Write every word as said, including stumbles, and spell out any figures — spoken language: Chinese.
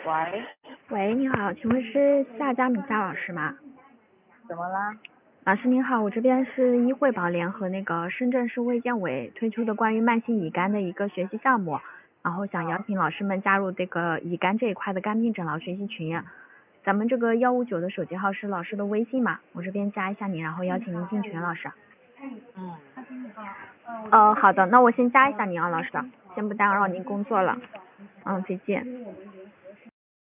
喂， 喂，你好，请问是夏佳米夏老师吗？ 怎么啦？ 老师您好，我这边是医惠宝联和那个深圳市卫健委推出的关于慢性乙肝的一个学习项目，然后想邀请老师们加入这个乙肝这一块的肝病诊疗学习群。咱们这个幺五九的手机号是老师的微信嘛？我这边加一下您，然后邀请您进群，老师。 嗯。 呃，好的，那我先加一下您啊，老师，先不打扰您工作了。嗯，再见。